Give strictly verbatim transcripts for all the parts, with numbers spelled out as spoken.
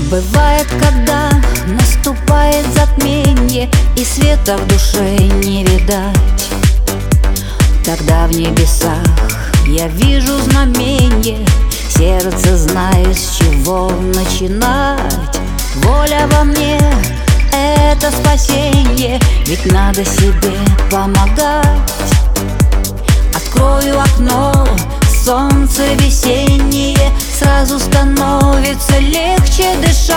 Бывает, когда наступает затмение и света в душе не видать, тогда в небесах я вижу знамение. Сердце знает, с чего начинать. Воля во мне — это спасение, ведь надо себе помогать. Открою окно, солнце весеннее, сразу становится легче дышать.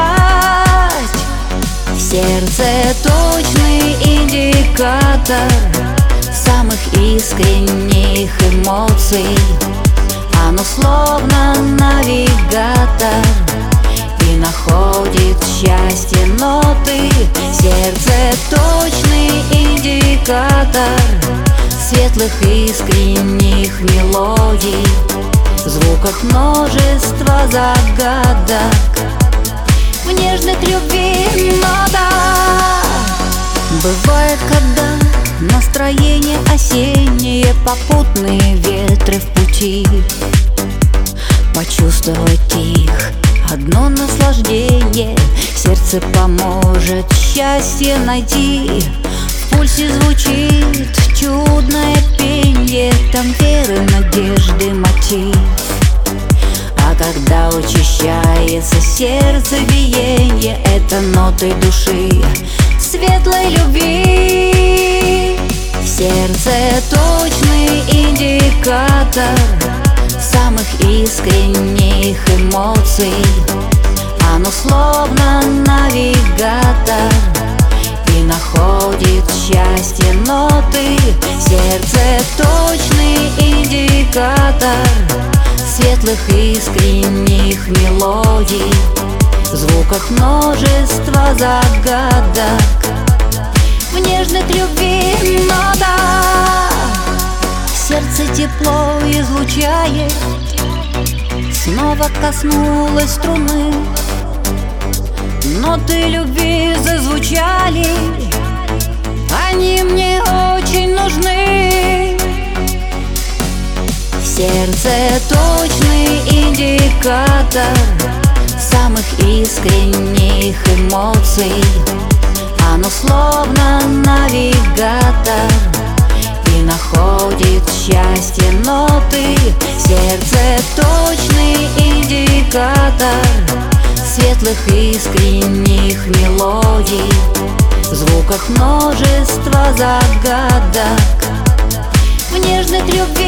Сердце — точный индикатор самых искренних эмоций. Оно словно навигатор и находит счастье ноты. Сердце — точный индикатор светлых искренних мелодий, в звуках множество загадок, в нежных любви нотах. Бывает, когда настроение осеннее, попутные ветры в пути, почувствовать их одно наслаждение. Сердце поможет счастье найти. В пульсе звучит чудное пенье, там веры, надежды мотив. А когда учащается сердце биение, это ноты души светлой любви. Сердце — точный индикатор самых искренних эмоций. Оно словно навигатор и находит счастье ноты. Сердце — точный индикатор светлых искренних мелодий, в звуках множество загадок, в нежных любви нотах. Сердце тепло излучает, снова коснулась струны. Ноты любви зазвучали, они мне очень нужны. Сердце — точный индикатор самых искренних эмоций. Оно словно навигатор и находит счастье ноты. Сердце — точный индикатор светлых искренних мелодий, в звуках множество загадок, в нежных любви.